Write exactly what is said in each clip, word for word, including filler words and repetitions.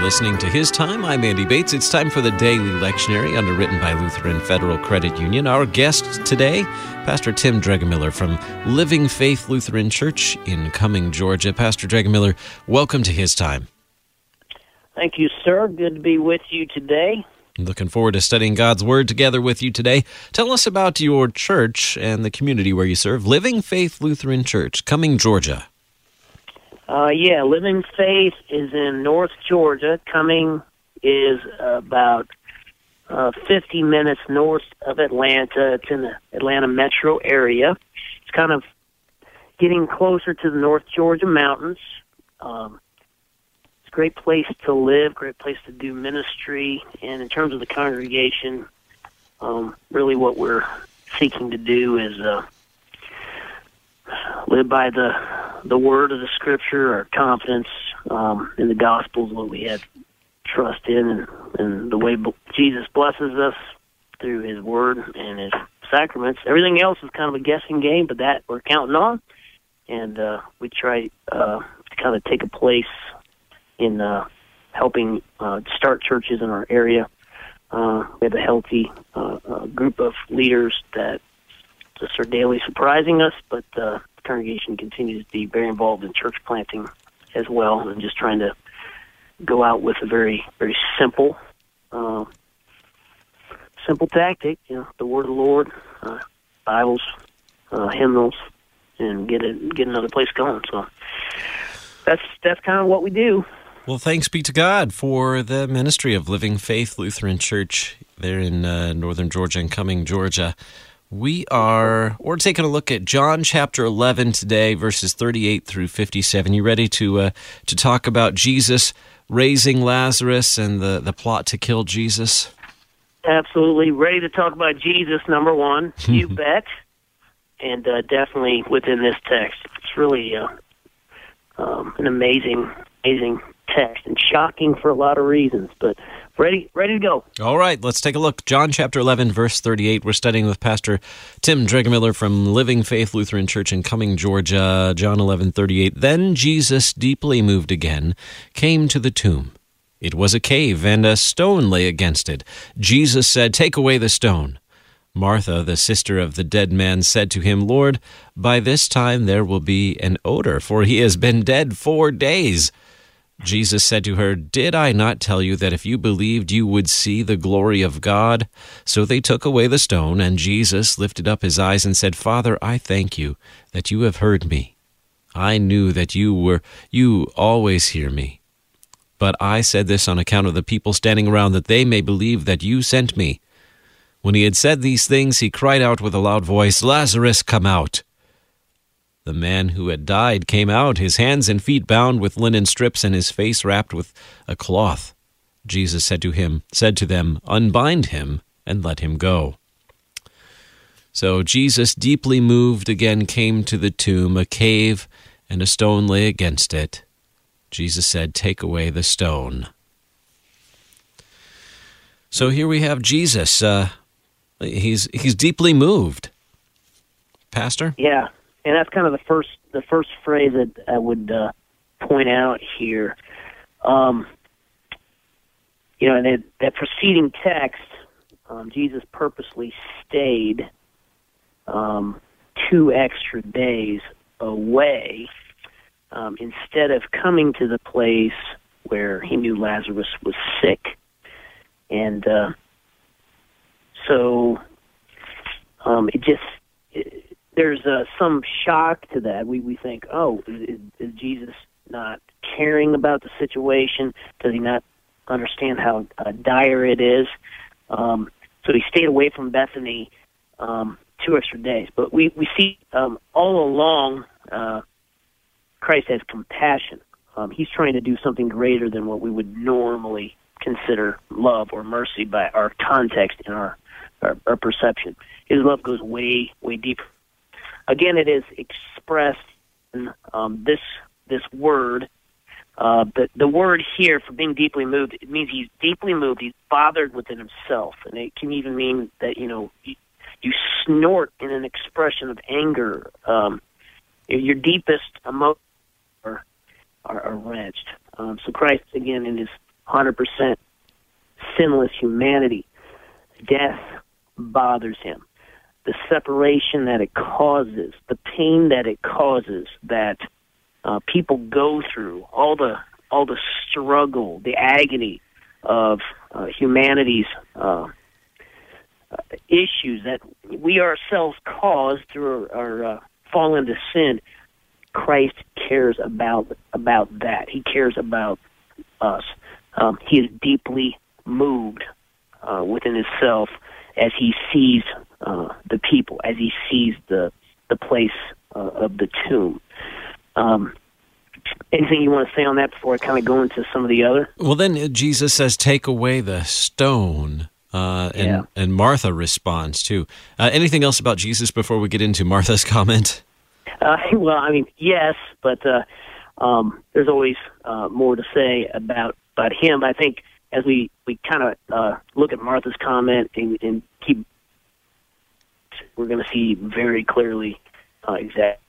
listening to His Time. I'm Andy Bates. It's time for the Daily Lectionary, underwritten by Lutheran Federal Credit Union. Our guest today, Pastor Tim Dregemiller from Living Faith Lutheran Church in Cumming, Georgia. Pastor Dregemiller, welcome to His Time. Thank you, sir. Good to be with you today. Looking forward to studying God's Word together with you today. Tell us about your church and the community where you serve, Living Faith Lutheran Church, Cumming, Georgia. Uh, yeah, Living Faith is in North Georgia. Cumming is about uh, fifty minutes north of Atlanta. It's in the Atlanta metro area. It's kind of getting closer to the North Georgia mountains. Um, it's a great place to live, great place to do ministry. And in terms of the congregation, um, really what we're seeking to do is uh, live by the the word of the Scripture, our confidence um, in the Gospels, what we have trust in, and, and the way Jesus blesses us through His Word and His sacraments. Everything else is kind of a guessing game, but that we're counting on, and uh, we try uh, to kind of take a place in uh, helping uh, start churches in our area. Uh, we have a healthy uh, uh, group of leaders that just are daily surprising us, but uh, the congregation continues to be very involved in church planting as well, and just trying to go out with a very, very simple, uh, simple tactic. You know, the Word of the Lord, uh, Bibles, uh, hymnals, and get it, get another place going. So that's that's kind of what we do. Well, thanks be to God for the ministry of Living Faith Lutheran Church there in uh, northern Georgia and Cumming, Georgia. We are, we're taking a look at John chapter eleven today, verses thirty-eight through fifty-seven. You ready to uh, to talk about Jesus raising Lazarus and the, the plot to kill Jesus? Absolutely. Ready to talk about Jesus, number one. You bet. And uh, definitely within this text. It's really uh, um, an amazing, amazing text, and shocking for a lot of reasons, but ready ready to go. All right, let's take a look. John chapter eleven, verse thirty-eight. We're studying with Pastor Tim Dregemiller from Living Faith Lutheran Church in Cumming, Georgia. John eleven, thirty-eight. Then Jesus, deeply moved again, came to the tomb. It was a cave, and a stone lay against it. Jesus said, "Take away the stone." Martha, the sister of the dead man, said to him, "Lord, by this time there will be an odor, for he has been dead four days." Jesus said to her, "Did I not tell you that if you believed you would see the glory of God?" So they took away the stone, and Jesus lifted up his eyes and said, "Father, I thank you that you have heard me. I knew that you were you always hear me. But I said this on account of the people standing around, that they may believe that you sent me." When he had said these things, he cried out with a loud voice, "Lazarus, come out." The man who had died came out, his hands and feet bound with linen strips and his face wrapped with a cloth. Jesus said to him, said to them, "Unbind him and let him go." So Jesus, deeply moved, again came to the tomb. A cave and a stone lay against it. Jesus said, "Take away the stone." So here we have Jesus. Uh, he's he's deeply moved. Pastor? Yeah. And that's kind of the first the first phrase that I would uh, point out here. Um, you know, in that, that preceding text, um, Jesus purposely stayed um, two extra days away um, instead of coming to the place where he knew Lazarus was sick. And uh, so um, it just... It, There's uh, some shock to that. We we think, oh, is, is Jesus not caring about the situation? Does he not understand how uh, dire it is? Um, so he stayed away from Bethany um, two extra days. But we, we see um, all along uh, Christ has compassion. Um, he's trying to do something greater than what we would normally consider love or mercy by our context and our, our, our perception. His love goes way, way deeper. Again, it is expressed in um, this this word. Uh, the the word here for being deeply moved, it means he's deeply moved. He's bothered within himself, and it can even mean that you know you, you snort in an expression of anger. Um, your deepest emotions are are, are wrenched. Um, so Christ, again, in his hundred percent sinless humanity. Death bothers him. The separation that it causes, the pain that it causes, that uh, people go through, all the all the struggle, the agony of uh, humanity's uh, uh, issues that we ourselves cause through our, our uh, fall into sin. Christ cares about about that. He cares about us. Um, he is deeply moved uh, within himself as he sees uh, the people, as he sees the the place uh, of the tomb. Um, anything you want to say on that before I kind of go into some of the other? Well, then Jesus says, "Take away the stone," uh, and Yeah. and Martha responds too. Uh, anything else about Jesus before we get into Martha's comment? Uh, well, I mean, yes, but uh, um, there's always uh, more to say about about him. I think as we, we kind of uh, look at Martha's comment and, and keep, we're going to see very clearly uh, exactly.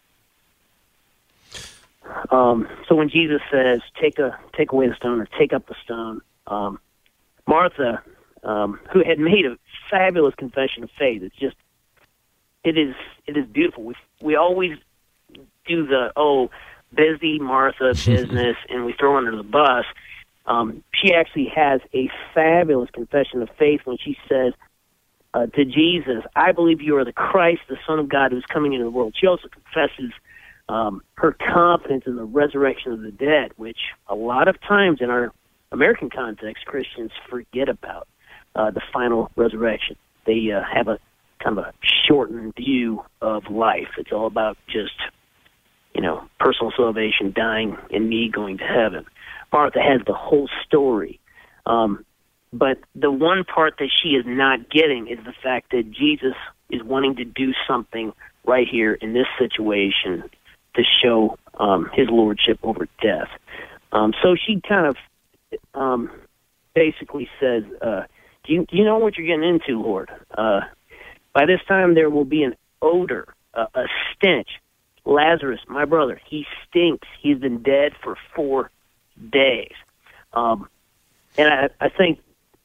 Um, so when Jesus says, "Take a take away the stone," or "Take up the stone," um, Martha, um, who had made a fabulous confession of faith, it's just it is it is beautiful. We we always do the oh busy Martha business and we throw her under the bus. Um, she actually has a fabulous confession of faith when she says uh, to Jesus, "I believe you are the Christ, the Son of God, who's coming into the world." She also confesses um, her confidence in the resurrection of the dead, which a lot of times in our American context, Christians forget about uh, the final resurrection. They uh, have a kind of a shortened view of life. It's all about just, you know, personal salvation, dying, and me going to heaven. Martha has the whole story. Um, but the one part that she is not getting is the fact that Jesus is wanting to do something right here in this situation to show um, his lordship over death. Um, so she kind of um, basically says, uh, do, you, do you know what you're getting into, Lord? Uh, by this time there will be an odor, uh, a stench. Lazarus, my brother, he stinks. He's been dead for four days. Um, and I, I think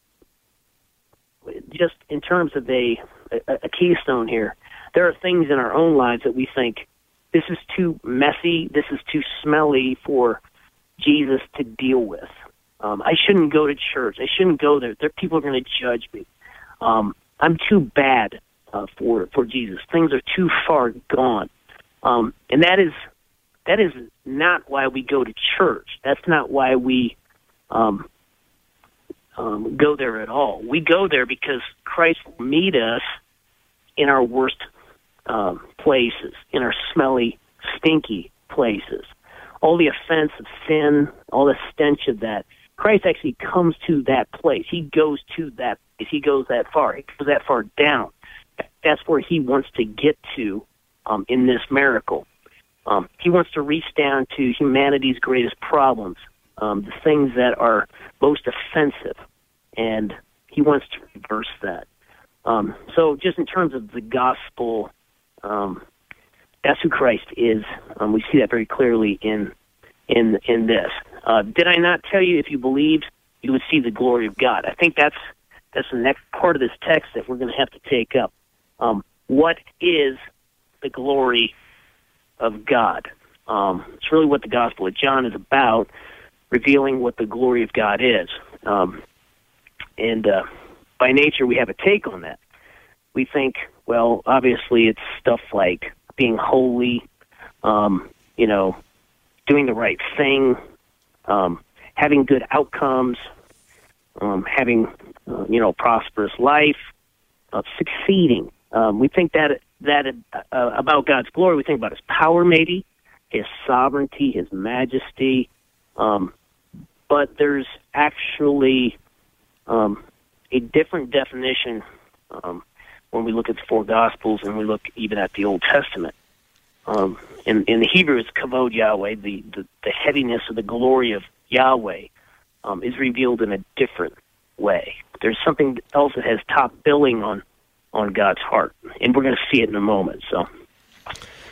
just in terms of a, a, a keystone here, there are things in our own lives that we think, this is too messy, this is too smelly for Jesus to deal with. Um, I shouldn't go to church. I shouldn't go there. There people are going to judge me. Um, I'm too bad uh, for for Jesus. Things are too far gone. Um, and that is that is not why we go to church. That's not why we um, um, go there at all. We go there because Christ will meet us in our worst um, places, in our smelly, stinky places. All the offense of sin, all the stench of that. Christ actually comes to that place. He goes to that place. He goes that far. He goes that far down. That's where he wants to get to um, in this miracle. Um, he wants to reach down to humanity's greatest problems, um, the things that are most offensive, and he wants to reverse that. Um, so just in terms of the gospel, um, that's who Christ is. Um, we see that very clearly in in in this. Uh, did I not tell you if you believed, you would see the glory of God? I think that's that's the next part of this text that we're going to have to take up. Um, what is the glory of God? Um, it's really what the Gospel of John is about, revealing what the glory of God is. Um, and uh, by nature, we have a take on that. We think, well, obviously it's stuff like being holy, um, you know, doing the right thing, um, having good outcomes, um, having, uh, you know, prosperous life, uh, succeeding. Um, we think that that uh, about God's glory. We think about His power, maybe, His sovereignty, His majesty. Um, but there's actually um, a different definition um, when we look at the four Gospels and we look even at the Old Testament. Um, in, in the Hebrew, it's kavod Yahweh. The, the, the heaviness of the glory of Yahweh um, is revealed in a different way. There's something else that has top billing on on God's heart, and we're going to see it in a moment. So,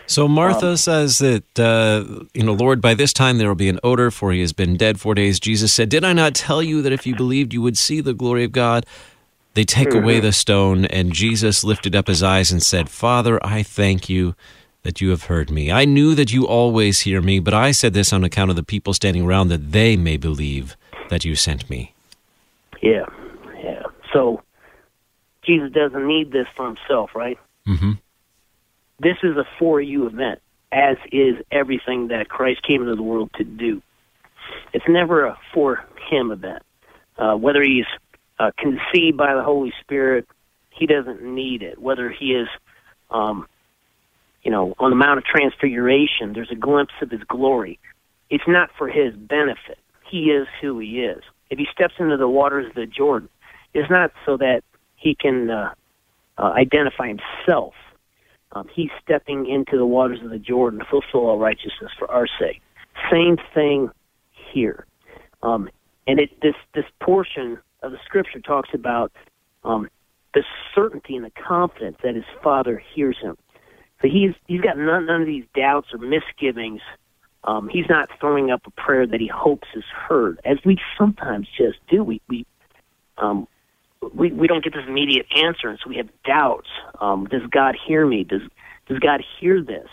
So Martha Um, says that, uh, you know, Lord, by this time there will be an odor, for he has been dead four days. Jesus said, did I not tell you that if you believed, you would see the glory of God? They take away mhm. the stone, and Jesus lifted up his eyes and said, Father, I thank you that you have heard me. I knew that you always hear me, but I said this on account of the people standing around, that they may believe that you sent me. Yeah, yeah. So Jesus doesn't need this for himself, right? Mm-hmm. This is a for you event, as is everything that Christ came into the world to do. It's never a for him event. Uh, whether he's uh, conceived by the Holy Spirit, he doesn't need it. Whether he is, um, you know, on the Mount of Transfiguration, there's a glimpse of his glory. It's not for his benefit. He is who he is. If he steps into the waters of the Jordan, it's not so that he can uh, uh, identify himself. Um, he's stepping into the waters of the Jordan to fulfill all righteousness for our sake. Same thing here. Um, and it this this portion of the Scripture talks about um, the certainty and the confidence that his Father hears him. So he's he's got none, none of these doubts or misgivings. Um, he's not throwing up a prayer that he hopes is heard, as we sometimes just do. We we um, we, we don't get this immediate answer, and so we have doubts. Um, does God hear me? Does does God hear this?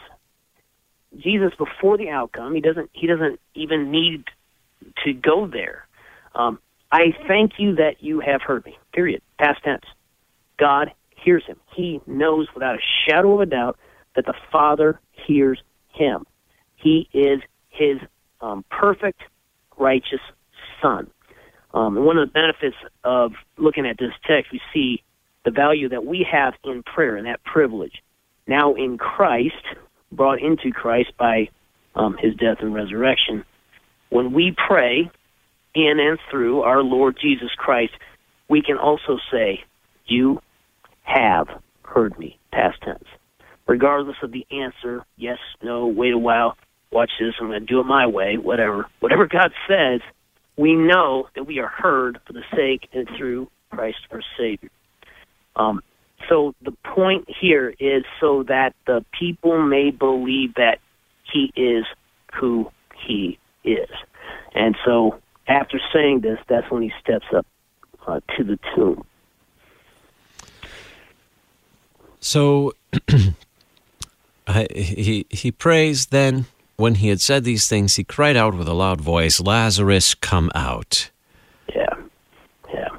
Jesus, before the outcome, he doesn't he doesn't even need to go there. Um, I thank you that you have heard me. Period. Past tense. God hears him. He knows without a shadow of a doubt that the Father hears him. He is his um, perfect, righteous Son. Um, and one of the benefits of looking at this text, we see the value that we have in prayer and that privilege. Now in Christ, brought into Christ by um, his death and resurrection, when we pray in and through our Lord Jesus Christ, we can also say, you have heard me, past tense. Regardless of the answer, yes, no, wait a while, watch this, I'm going to do it my way, whatever. Whatever God says, we know that we are heard for the sake and through Christ our Savior. Um, so the point here is so that the people may believe that he is who he is. And so after saying this, that's when he steps up uh, to the tomb. So uh, he he prays. Then, when he had said these things, he cried out with a loud voice, Lazarus, come out. Yeah, yeah.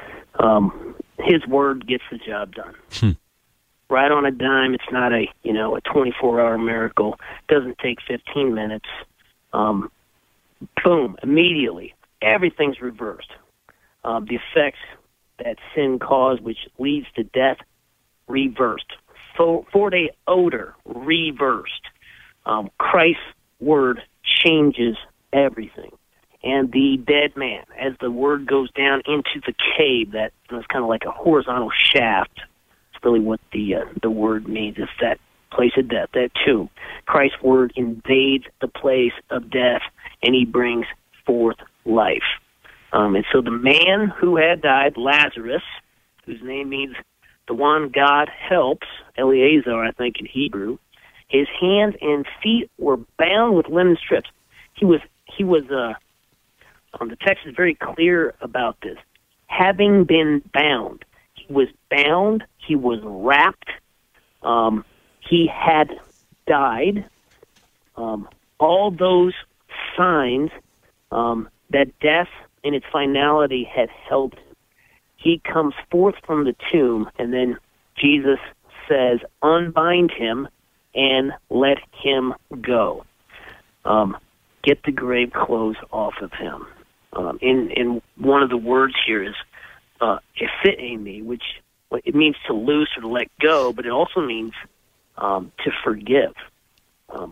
Um, his word gets the job done. Hmm. Right on a dime. It's not a you know a twenty-four hour miracle. It doesn't take fifteen minutes. Um, boom! Immediately, everything's reversed. Um, the effects that sin caused, which leads to death, reversed. Four, four-day odor, reversed. Um, Christ's word changes everything. And the dead man, as the word goes down into the cave, that is kind of like a horizontal shaft. It's really what the uh, the word means. It's that place of death, that tomb. Christ's word invades the place of death, and he brings forth life. Um, and so the man who had died, Lazarus, whose name means the one God helps, Eleazar, I think, in Hebrew, his hands and feet were bound with linen strips. He was, he was, uh, um, the text is very clear about this. Having been bound, he was bound, he was wrapped, um, he had died. Um, all those signs um, that death in its finality had held him. He comes forth from the tomb, and then Jesus says, unbind him and let him go. Um, get the grave clothes off of him. Um, in, in one of the words here is uh, ephitemi, which it means to loose or to let go, but it also means um, to forgive. Um,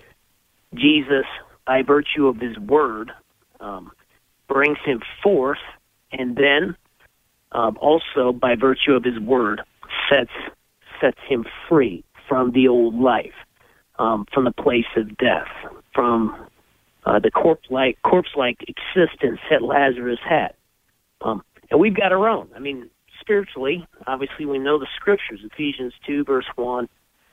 Jesus, by virtue of his word, um, brings him forth, and then Um, also, by virtue of his word, sets sets him free from the old life, um, from the place of death, from uh, the corpse-like corpse-like existence that Lazarus had. Um, and we've got our own. I mean, spiritually, obviously, we know the Scriptures. Ephesians two, verse one,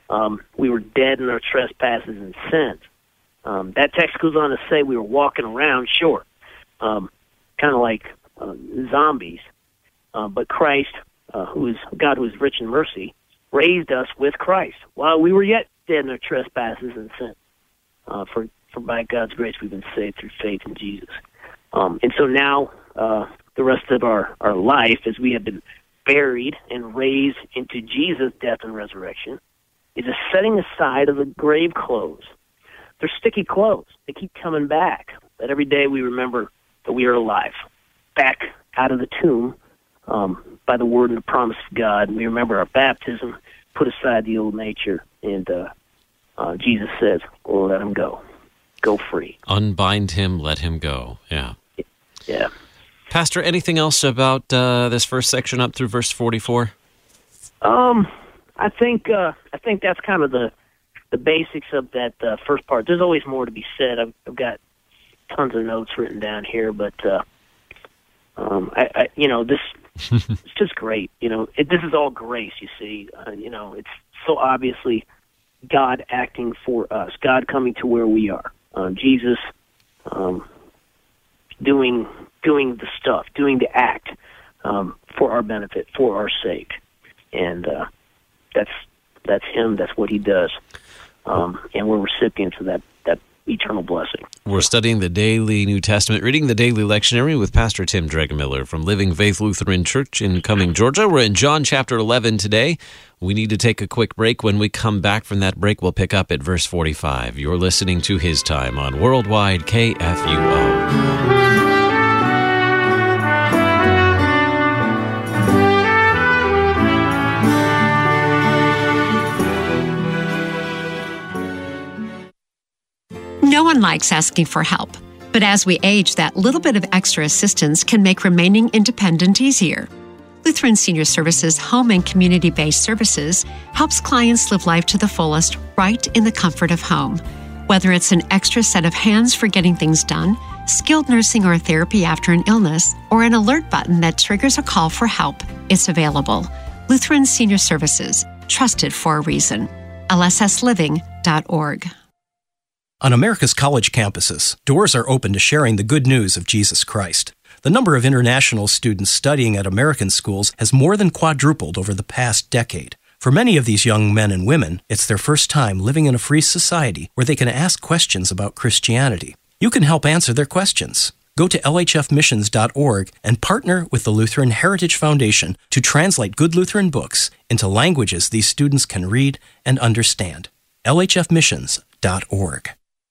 um, we were dead in our trespasses and sins. Um, that text goes on to say we were walking around, sure, um, kind of like uh, zombies. Uh, but Christ, uh, who is God, who is rich in mercy, raised us with Christ while we were yet dead in our trespasses and sins. Uh, for, for by God's grace, we've been saved through faith in Jesus. Um, and so now, uh, the rest of our, our life, as we have been buried and raised into Jesus' death and resurrection, is a setting aside of the grave clothes. They're sticky clothes. They keep coming back. But every day we remember that we are alive, back out of the tomb um, by the word and the promise of God. We remember our baptism, put aside the old nature, and uh, uh, Jesus says, well, let him go. Go free. Unbind him, let him go. Yeah. Yeah. Pastor, anything else about uh, this first section up through verse forty-four? Um, I think uh, I think that's kind of the the basics of that uh, first part. There's always more to be said. I've, I've got tons of notes written down here, but uh, um, I, I, you know, this it's just great. You know, it, this is all grace. You see, uh, you know, it's so obviously God acting for us, God coming to where we are, uh, Jesus um, doing. doing the stuff, doing the act um, for our benefit, for our sake. And uh, that's that's him, that's what he does. Um, and we're recipients of that, that eternal blessing. We're studying the Daily New Testament, reading the Daily Lectionary with Pastor Tim Dregemiller from Living Faith Lutheran Church in Cumming, Georgia. We're in John chapter eleven today. We need to take a quick break. When we come back from that break, we'll pick up at verse forty-five. You're listening to His Time on Worldwide K F U O. No one likes asking for help, but as we age, that little bit of extra assistance can make remaining independent easier. Lutheran Senior Services Home and Community-Based Services helps clients live life to the fullest right in the comfort of home. Whether it's an extra set of hands for getting things done, skilled nursing or therapy after an illness, or an alert button that triggers a call for help, it's available. Lutheran Senior Services, trusted for a reason. L S S living dot org. On America's college campuses, doors are open to sharing the good news of Jesus Christ. The number of international students studying at American schools has more than quadrupled over the past decade. For many of these young men and women, it's their first time living in a free society where they can ask questions about Christianity. You can help answer their questions. Go to L H F missions dot org and partner with the Lutheran Heritage Foundation to translate good Lutheran books into languages these students can read and understand. L H F missions dot org.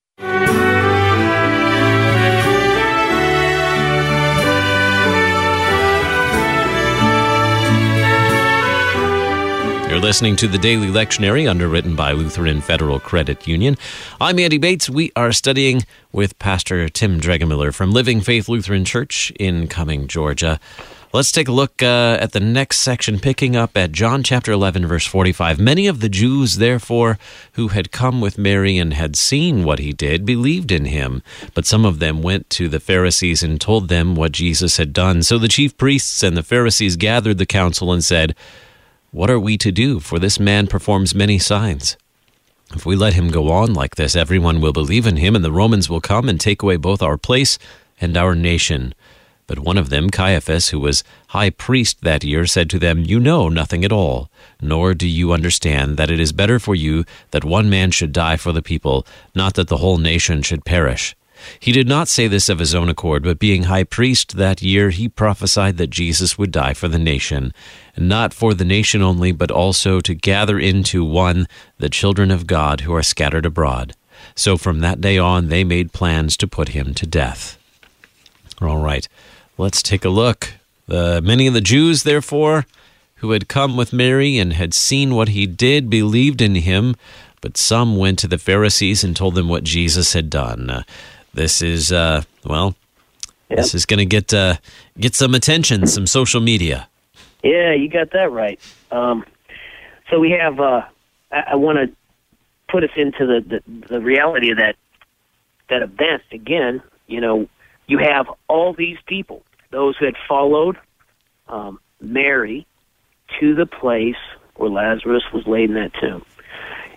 You're listening to the Daily Lectionary, underwritten by Lutheran Federal Credit Union. I'm Andy Bates. We are studying with Pastor Tim Dregemiller from Living Faith Lutheran Church in Cumming, Georgia. Let's take a look uh, at the next section, picking up at John chapter eleven, verse forty-five. Many of the Jews, therefore, who had come with Mary and had seen what he did, believed in him. But some of them went to the Pharisees and told them what Jesus had done. So the chief priests and the Pharisees gathered the council and said, "What are we to do? For this man performs many signs. If we let him go on like this, everyone will believe in him, and the Romans will come and take away both our place and our nation." But one of them, Caiaphas, who was high priest that year, said to them, "You know nothing at all, nor do you understand that it is better for you that one man should die for the people, not that the whole nation should perish." He did not say this of his own accord, but being high priest that year, he prophesied that Jesus would die for the nation, and not for the nation only, but also to gather into one the children of God who are scattered abroad. So from that day on, they made plans to put him to death. All right, let's take a look. Uh, many of the Jews, therefore, who had come with Mary and had seen what he did, believed in him, but some went to the Pharisees and told them what Jesus had done. Uh, This is, uh, well, yep. This is going to get uh, get some attention, some social media. Yeah, you got that right. Um, so we have, uh, I, I want to put us into the, the, the reality of that that event. Again, you know, you have all these people, those who had followed um, Mary to the place where Lazarus was laid in that tomb.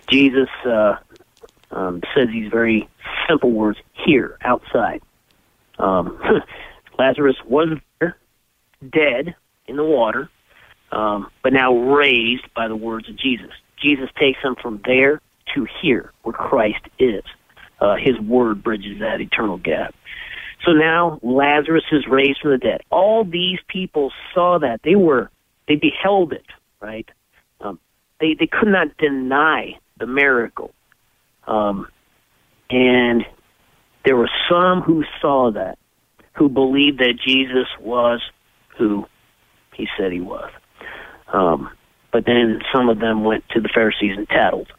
Jesus uh, um, says these very simple words, here, outside. Um, Lazarus was there, dead in the water, um, but now raised by the words of Jesus. Jesus takes him from there to here, where Christ is. Uh, his word bridges that eternal gap. So now Lazarus is raised from the dead. All these people saw that. They were, they beheld it, right? Um, they, they could not deny the miracle. Um, and there were some who saw that, who believed that Jesus was who he said he was. Um, but then some of them went to the Pharisees and tattled.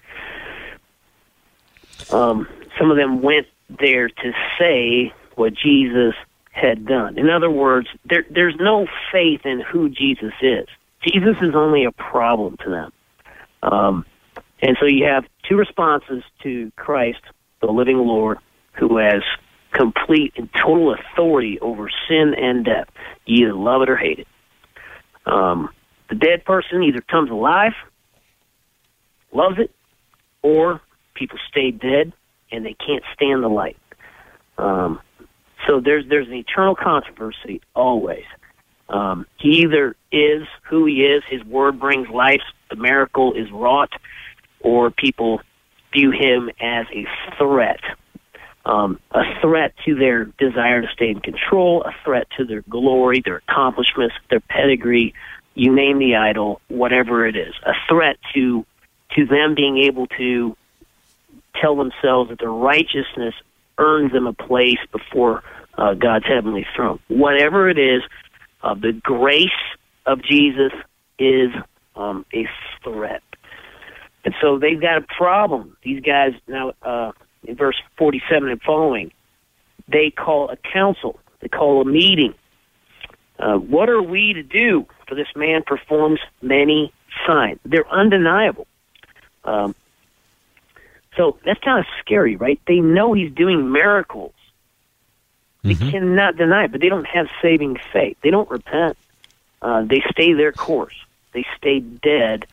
Um, some of them went there to say what Jesus had done. In other words, there, there's no faith in who Jesus is. Jesus is only a problem to them. Um, and so you have two responses to Christ, the living Lord, who has complete and total authority over sin and death. You either love it or hate it. Um, the dead person either comes alive, loves it, or people stay dead and they can't stand the light. Um, so there's there's an eternal controversy always. Um, he either is who he is, his word brings life, the miracle is wrought, or people view him as a threat. Um, a threat to their desire to stay in control, a threat to their glory, their accomplishments, their pedigree, you name the idol, whatever it is. A threat to to them being able to tell themselves that their righteousness earns them a place before uh, God's heavenly throne. Whatever it is, uh, the grace of Jesus is um, a threat. And so they've got a problem. These guys now... Uh, in verse forty-seven and following, they call a council. They call a meeting. Uh, what are we to do? For this man performs many signs. They're undeniable. Um, so that's kind of scary, right? They know he's doing miracles. They mm-hmm. cannot deny it, but they don't have saving faith. They don't repent. Uh, they stay their course. They stay dead.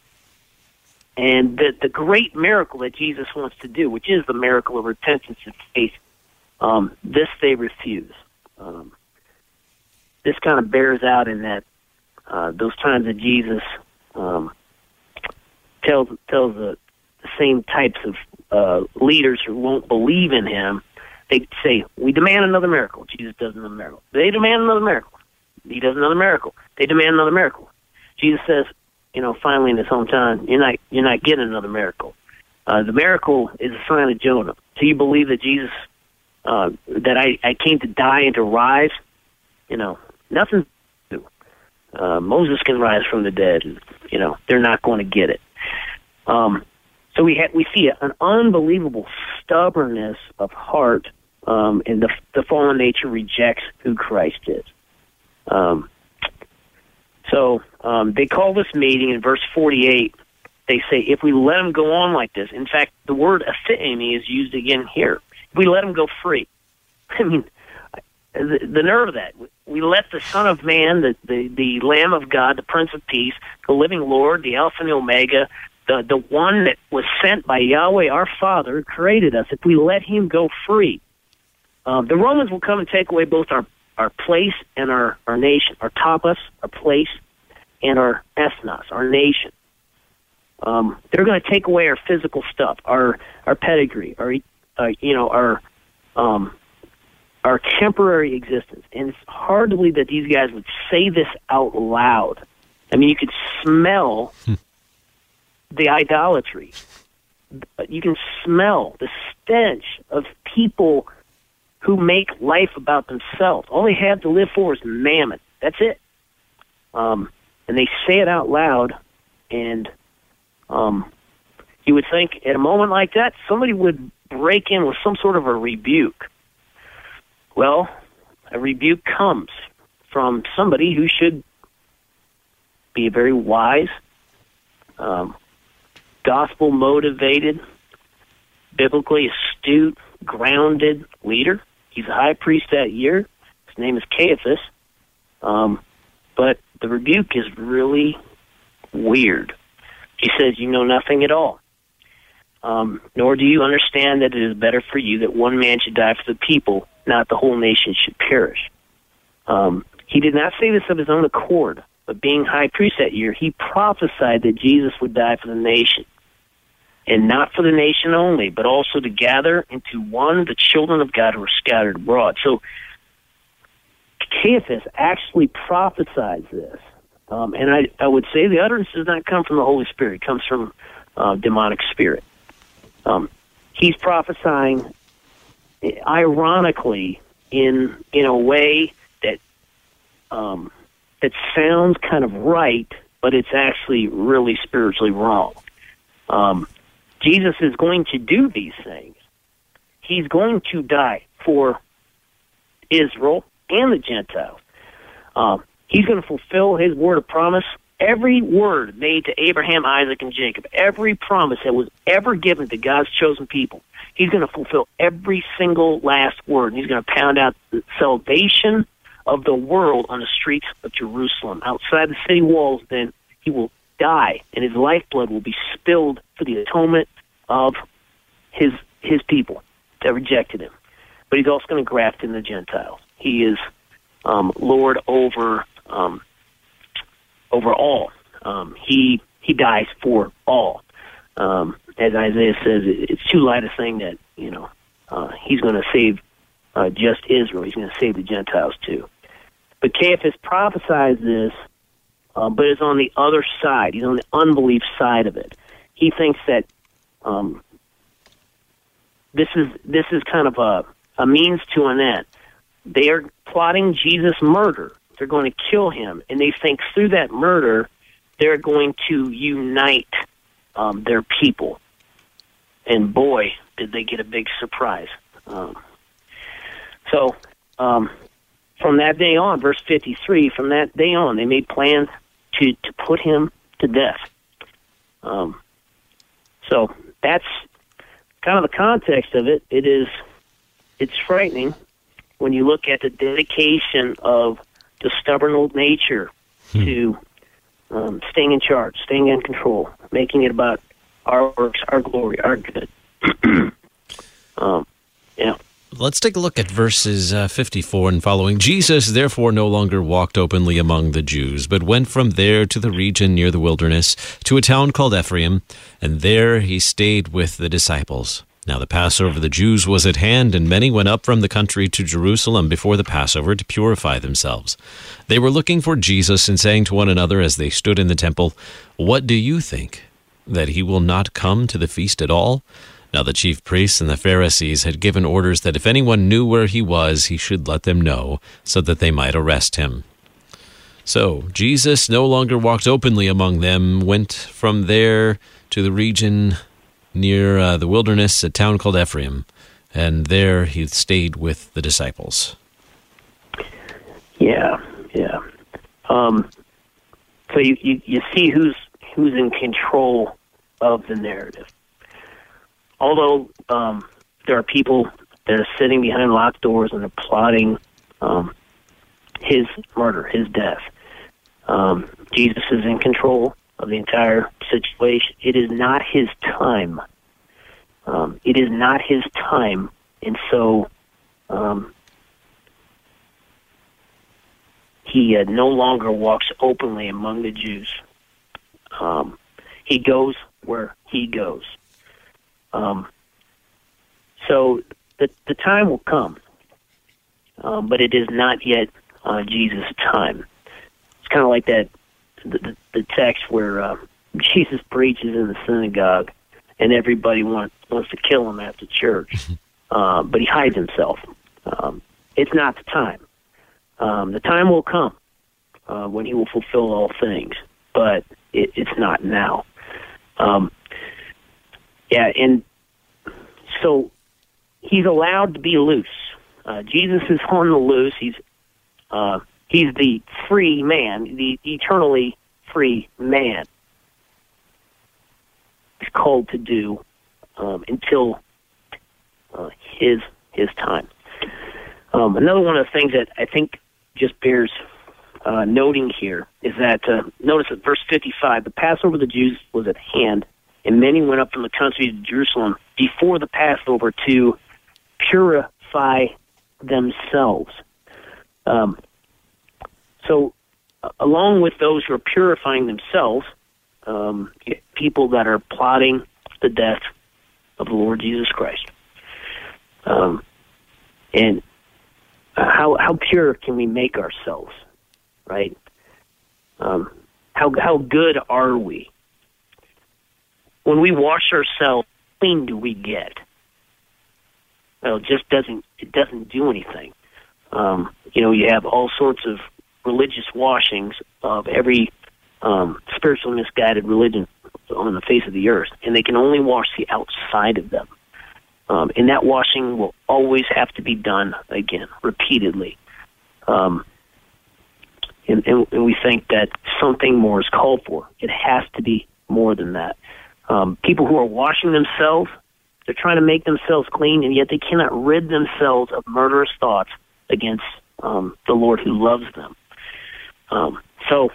And the, the great miracle that Jesus wants to do, which is the miracle of repentance and faith, um, this they refuse. Um, this kind of bears out in that uh, those times that Jesus um, tells tells the, the same types of uh, leaders who won't believe in him, they say, we demand another miracle. Jesus does another miracle. They demand another miracle. He does another miracle. They demand another miracle. Jesus says, you know, finally in his hometown, you're not you're not getting another miracle. Uh, the miracle is a sign of Jonah. Do you believe that Jesus, uh, that I, I came to die and to rise? You know, nothing to do. Uh, Moses can rise from the dead. And, you know, they're not going to get it. Um, so we ha- we see an unbelievable stubbornness of heart, um, and the, the fallen nature rejects who Christ is. Um, so um, they call this meeting in verse forty-eight. They say, if we let him go on like this, in fact, the word aphithemi is used again here. If we let him go free. I mean, the, the nerve of that. We let the Son of Man, the, the, the Lamb of God, the Prince of Peace, the living Lord, the Alpha and the Omega, the, the one that was sent by Yahweh, our Father, who created us, if we let him go free, um, the Romans will come and take away both our, our place and our, our nation, our tapas, our place, and our ethnos, our nation. Um, they're going to take away our physical stuff, our our pedigree, our uh, you know our um, our temporary existence, and it's hard to believe that these guys would say this out loud. I mean, you could smell hmm. the idolatry. You can smell the stench of people who make life about themselves. All they have to live for is mammon. That's it. Um, and they say it out loud, and Um, you would think at a moment like that, somebody would break in with some sort of a rebuke. Well, a rebuke comes from somebody who should be a very wise, um, gospel-motivated, biblically astute, grounded leader. He's a high priest that year. His name is Caiaphas. Um, but the rebuke is really weird. He says, you know nothing at all. Um, nor do you understand that it is better for you that one man should die for the people, not the whole nation should perish. Um, he did not say this of his own accord, but being high priest that year, he prophesied that Jesus would die for the nation, and not for the nation only, but also to gather into one the children of God who are scattered abroad. So Caiaphas actually prophesies this. Um, and I, I would say the utterance does not come from the Holy Spirit. It comes from uh, demonic spirit. Um, he's prophesying, ironically, in in a way that um, that sounds kind of right, but it's actually really spiritually wrong. Um, Jesus is going to do these things. He's going to die for Israel and the Gentiles. Um, he's going to fulfill his word of promise. Every word made to Abraham, Isaac, and Jacob, every promise that was ever given to God's chosen people, he's going to fulfill every single last word. And he's going to pound out the salvation of the world on the streets of Jerusalem. Outside the city walls, then, he will die, and his lifeblood will be spilled for the atonement of his his people that rejected him. But he's also going to graft in the Gentiles. He is um, Lord over um, over all. Um, he he dies for all. Um, as Isaiah says, it's too light a thing that, you know, uh, he's going to save uh, just Israel. He's going to save the Gentiles too. But Caiaphas prophesies this, uh, but is on the other side. He's on the unbelief side of it. He thinks that um, this is this is kind of a, a means to an end. They are plotting Jesus' murder. They're going to kill him, and they think through that murder, they're going to unite um, their people. And boy, did they get a big surprise. Um, so, um, from that day on, verse fifty-three, from that day on, they made plans to, to put him to death. Um, so that's kind of the context of it. It is, it's frightening when you look at the dedication of the stubborn old nature hmm. to um, staying in charge, staying in control, making it about our works, our glory, our good. um, yeah. Let's take a look at verses uh, fifty-four and following. Jesus therefore no longer walked openly among the Jews, but went from there to the region near the wilderness, to a town called Ephraim, and there he stayed with the disciples. Now the Passover of the Jews was at hand, and many went up from the country to Jerusalem before the Passover to purify themselves. They were looking for Jesus and saying to one another as they stood in the temple, "What do you think? That he will not come to the feast at all?" Now the chief priests and the Pharisees had given orders that if anyone knew where he was, he should let them know, so that they might arrest him. So Jesus no longer walked openly among them, went from there to the region near uh, the wilderness, a town called Ephraim, and there he stayed with the disciples. Yeah, yeah. Um, so you, you, you see who's who's in control of the narrative. Although um, there are people that are sitting behind locked doors and are plotting um, his murder, his death, um, Jesus is in control of the entire situation. It is not his time. Um, it is not his time, and so um, he uh, no longer walks openly among the Jews. Um, he goes where he goes. Um, so the the time will come, um, but it is not yet uh, Jesus' time. It's kind of like that the, the, the text where uh, Jesus preaches in the synagogue, and everybody wants wants to kill him after church, uh, but he hides himself. Um, it's not the time. Um, the time will come uh, when he will fulfill all things, but it, it's not now. Um, Yeah, and so he's allowed to be loose. Uh, Jesus is on the loose. He's uh, he's the free man, the eternally free man. He's called to do um, until uh, his his time. Um, another one of the things that I think just bears uh, noting here is that uh, notice at verse fifty-five, the Passover of the Jews was at hand. and many went up from the country to Jerusalem before the Passover to purify themselves. Um, so, uh, along with those who are purifying themselves, um, people that are plotting the death of the Lord Jesus Christ. Um, and uh, how how pure can we make ourselves, right? Um, how how good are we? When we wash ourselves, how clean do we get? Well, it just doesn't it doesn't do anything. Um, you know, you have all sorts of religious washings of every um, spiritual misguided religion on the face of the earth, and they can only wash the outside of them. Um, and that washing will always have to be done again, repeatedly. Um, and, and, and we think that something more is called for. It has to be more than that. Um, people who are washing themselves, they're trying to make themselves clean, and yet they cannot rid themselves of murderous thoughts against um, the Lord who loves them. Um, so,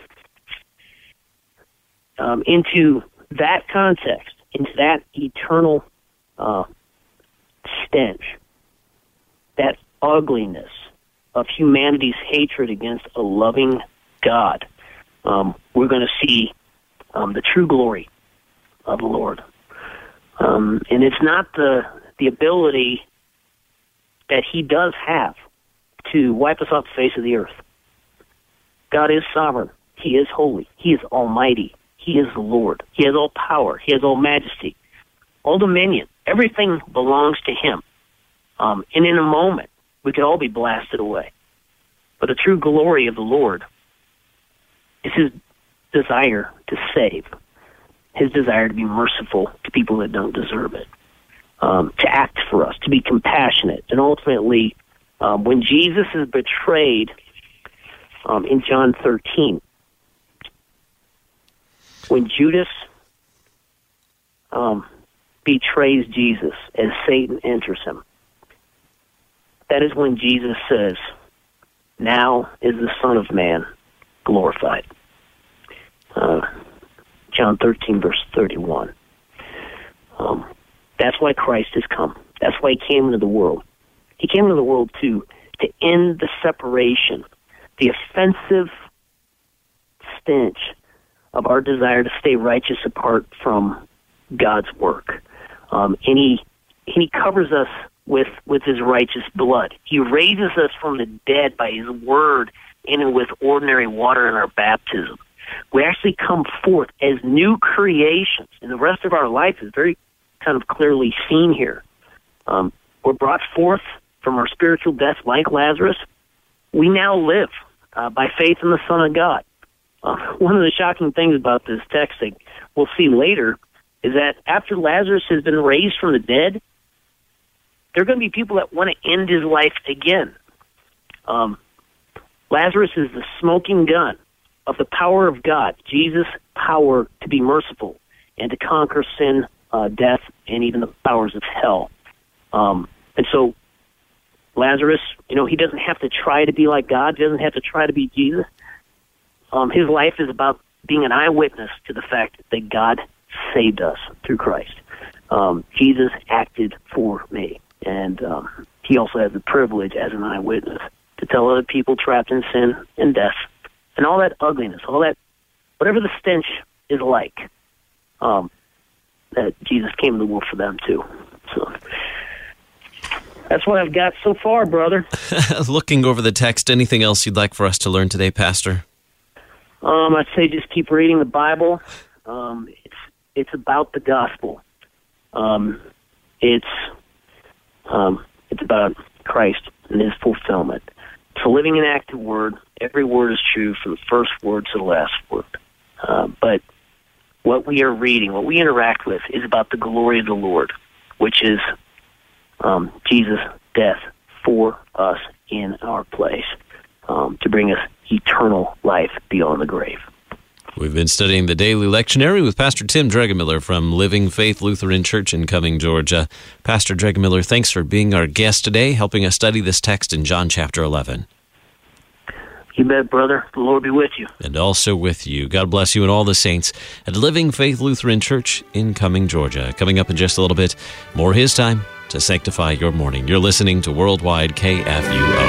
um, into that context, into that eternal uh, stench, that ugliness of humanity's hatred against a loving God, um, we're going to see um, the true glory of the Lord. Um, and it's not the the ability that he does have to wipe us off the face of the earth. God is sovereign. He is holy. He is almighty. He is the Lord. He has all power. He has all majesty, all dominion. Everything belongs to him. Um, and in a moment, we could all be blasted away. But the true glory of the Lord is his desire to save, his desire to be merciful to people that don't deserve it, um, to act for us, to be compassionate. And ultimately, um, when Jesus is betrayed um, in John thirteen, when Judas um, betrays Jesus as Satan enters him, that is when Jesus says, "Now is the Son of Man glorified." Uh, John thirteen, verse thirty-one. Um, that's why Christ has come. That's why he came into the world. He came into the world to, to end the separation, the offensive stench of our desire to stay righteous apart from God's work. Um, and he, and he covers us with, with his righteous blood. He raises us from the dead by his word and with ordinary water in our baptism. We actually come forth as new creations, and the rest of our life is very kind of clearly seen here. Um, we're brought forth from our spiritual death like Lazarus. We now live uh, by faith in the Son of God. Uh, one of the shocking things about this text that we'll see later is that after Lazarus has been raised from the dead, there are going to be people that want to end his life again. Um, Lazarus is the smoking gun of the power of God, Jesus' power to be merciful and to conquer sin, uh, death, and even the powers of hell. Um, and so Lazarus, you know, he doesn't have to try to be like God. He doesn't have to try to be Jesus. Um, his life is about being an eyewitness to the fact that God saved us through Christ. Um, Jesus acted for me, and um, he also has the privilege as an eyewitness to tell other people trapped in sin and death and all that ugliness, all that, whatever the stench is like, um, that Jesus came to the world for them too. So that's what I've got so far, brother. Looking over the text, anything else you'd like for us to learn today, Pastor? Um, I'd say just keep reading the Bible. Um, it's it's about the gospel. Um, it's um, it's about Christ and his fulfillment. It's a living and active word. Every word is true from the first word to the last word. Uh, but what we are reading, what we interact with, is about the glory of the Lord, which is um, Jesus' death for us in our place, um, to bring us eternal life beyond the grave. We've been studying the Daily Lectionary with Pastor Tim Dregemiller from Living Faith Lutheran Church in Cumming, Georgia. Pastor Dregemiller, thanks for being our guest today, helping us study this text in John chapter eleven. You bet, brother. The Lord be with you. And also with you. God bless you and all the saints at Living Faith Lutheran Church in Cumming, Georgia. Coming up in just a little bit, more His time to sanctify your morning. You're listening to Worldwide K F U O.